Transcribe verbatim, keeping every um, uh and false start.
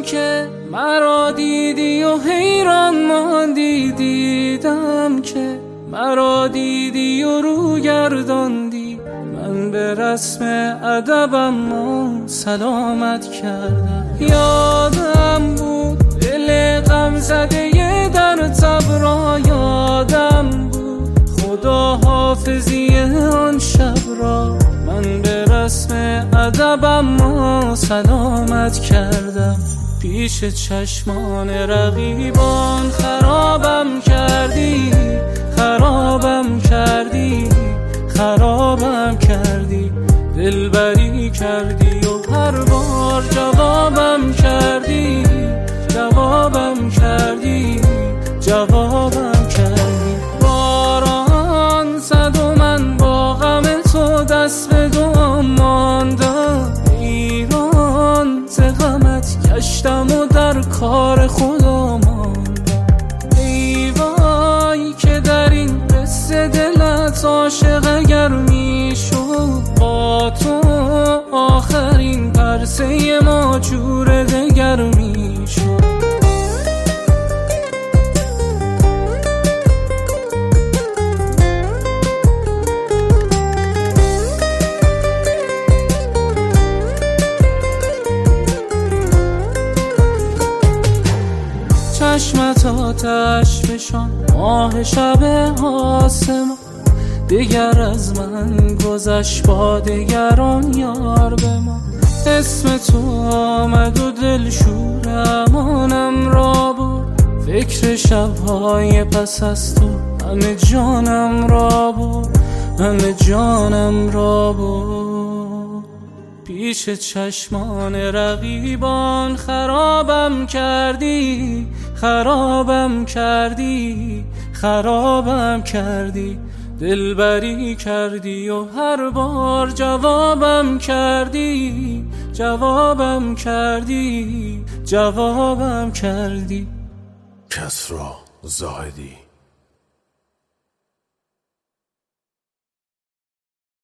دیدم که مرا دیدی و حیران ماندی، دیدم که مرا دیدی و رو گرداندی. من به رسم ادبم و سلامت کردم. یادم بود دل غم زده در تبرا، یادم بود خدا حافظی آن شب را. من به رسم ادبم و سلامت کردم. پیش چشمان رقیبان خرابم کردی، خرابم کردی، خرابم کردی. دلبری کردی و هر بار جوابم کردی، جوابم کردی، جوابم کردی. باران زد و من با غم تو دست به دعا ماندم. ایران ز غمت گشتم و در کار خدا ماندم. ای وای که در این قصه دلت عاشق اگر میشد، با تو آخرین پرسه ما جور دگر میشد. چشمت آتش فشان ماه شب آسمان، دیگر از من گذشت با دگران یار به ما. اسم تو آمد و دل شور امانم را برد، فکر شبهای پس از تو همه جانم را برد، همه جانم را برد. پیش چشمان رقیبان خرابم کردی، خرابم کردی، خرابم کردی. دلبری کردی و هر بار جوابم کردی، جوابم کردی، جوابم کردی. کسری زاهدی.